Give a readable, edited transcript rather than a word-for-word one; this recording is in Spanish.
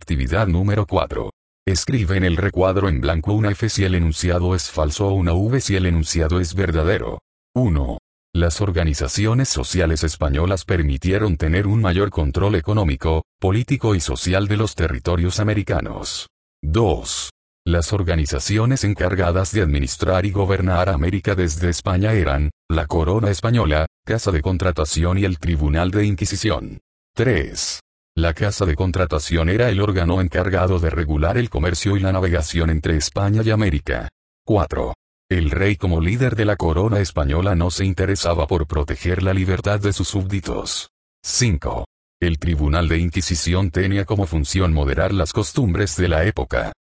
Actividad número 4. Escribe en el recuadro en blanco una F si el enunciado es falso o una V si el enunciado es verdadero. 1. Las organizaciones sociales españolas permitieron tener un mayor control económico, político y social de los territorios americanos. 2. Las organizaciones encargadas de administrar y gobernar América desde España eran, la Corona Española, Casa de Contratación y el Tribunal de Inquisición. 3. La Casa de Contratación era el órgano encargado de regular el comercio y la navegación entre España y América. 4. El rey como líder de la corona española no se interesaba por proteger la libertad de sus súbditos. 5. El Tribunal de Inquisición tenía como función moderar las costumbres de la época.